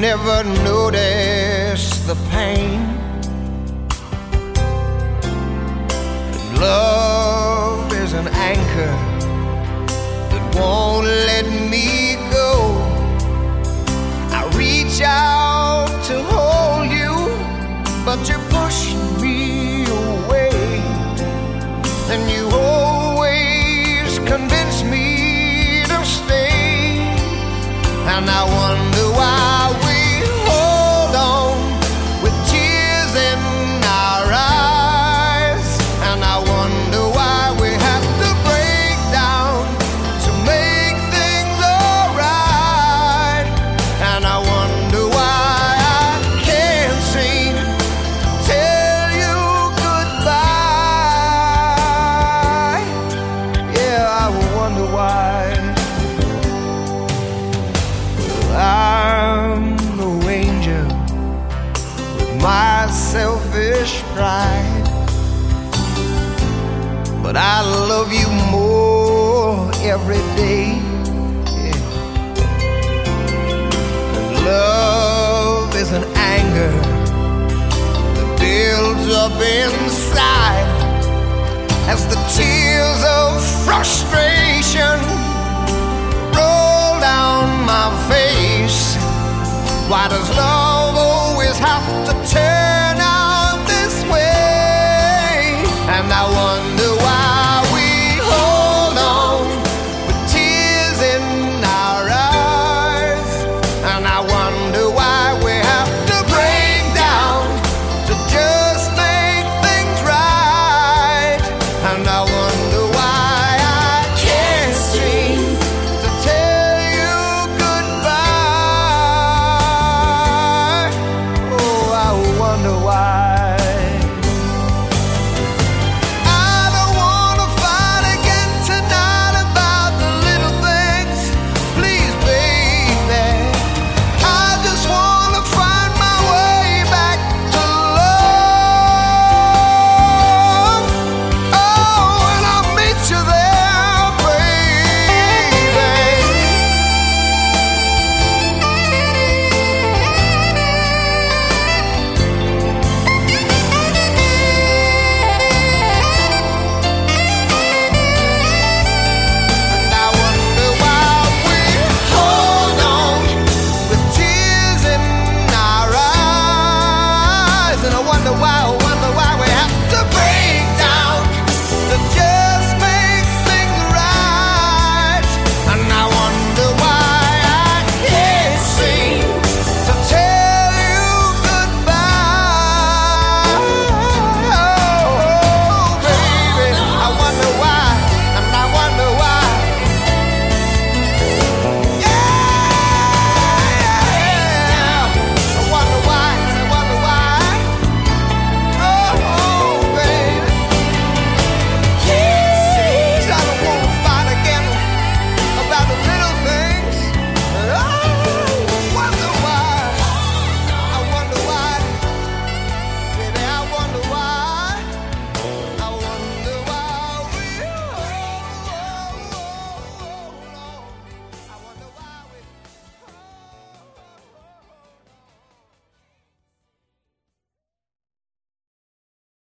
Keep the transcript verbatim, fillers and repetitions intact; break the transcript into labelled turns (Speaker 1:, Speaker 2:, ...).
Speaker 1: never notice the pain. And love is an anchor that won't let me go. I reach out to hold you, but you push me away. And you always convince me to stay. And I wonder why we hold on with tears in our eyes. And I wonder why we have to break down to make things alright. And I wonder why I can't seem to tell you goodbye. Yeah, I wonder why. I'm no angel with my selfish pride, but I love you more every day. Yeah. And love is an anger that builds up inside as the tears of frustration roll down my face. Why does love always have to turn out this way? And I wonder